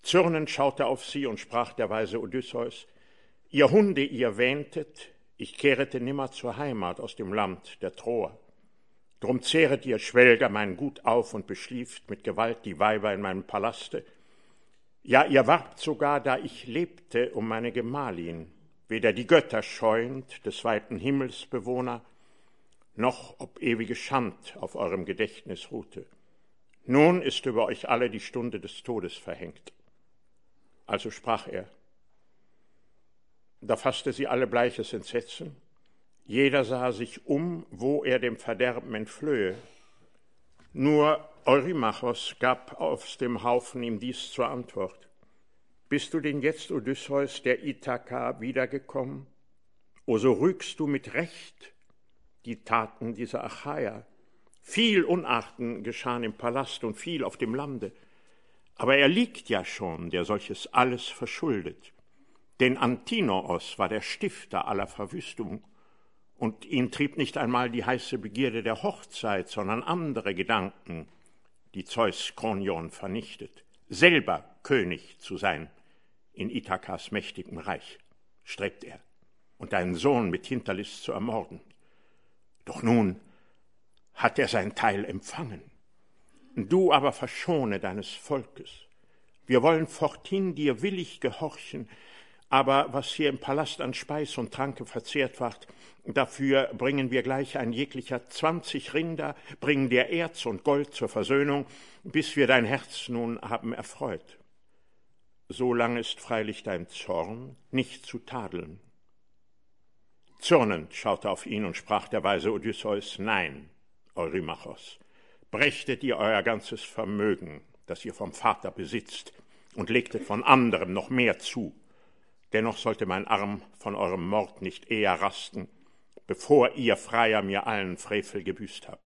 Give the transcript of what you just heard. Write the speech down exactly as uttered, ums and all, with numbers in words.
Zürnend schaute auf sie und sprach der weise Odysseus: Ihr Hunde, ihr wähntet, ich kehrete nimmer zur Heimat aus dem Land der Troer. Drum zehret ihr Schwelger mein Gut auf und beschlieft mit Gewalt die Weiber in meinem Palaste. Ja, ihr warbt sogar, da ich lebte, um meine Gemahlin, weder die Götter scheuend, des weiten Himmels Bewohner, noch ob ewige Schand auf eurem Gedächtnis ruhte. Nun ist über euch alle die Stunde des Todes verhängt. Also sprach er. Da fasste sie alle bleiches Entsetzen. Jeder sah sich um, wo er dem Verderben entflöhe. Nur Eurymachos gab aus dem Haufen ihm dies zur Antwort: Bist du denn jetzt, Odysseus, der Ithaka, wiedergekommen? O, so rügst du mit Recht die Taten dieser Achaier. Viel Unarten geschahen im Palast und viel auf dem Lande. Aber er liegt ja schon, der solches alles verschuldet. Denn Antinoos war der Stifter aller Verwüstung, und ihn trieb nicht einmal die heiße Begierde der Hochzeit, sondern andere Gedanken, die Zeus Kronion vernichtet, selber König zu sein in Ithakas mächtigem Reich, strebt er, und deinen Sohn mit Hinterlist zu ermorden. Doch nun hat er sein Teil empfangen. Du aber verschone deines Volkes. Wir wollen forthin dir willig gehorchen, aber was hier im Palast an Speis und Tranke verzehrt ward, dafür bringen wir gleich ein jeglicher zwanzig Rinder, bringen dir Erz und Gold zur Versöhnung, bis wir dein Herz nun haben erfreut. So lang ist freilich dein Zorn nicht zu tadeln. Zürnend schaute auf ihn und sprach der weise Odysseus: Nein, Eurymachos, brächtet ihr euer ganzes Vermögen, das ihr vom Vater besitzt, und legtet von anderem noch mehr zu. Dennoch sollte mein Arm von eurem Mord nicht eher rasten, bevor ihr Freier mir allen Frevel gebüßt habt.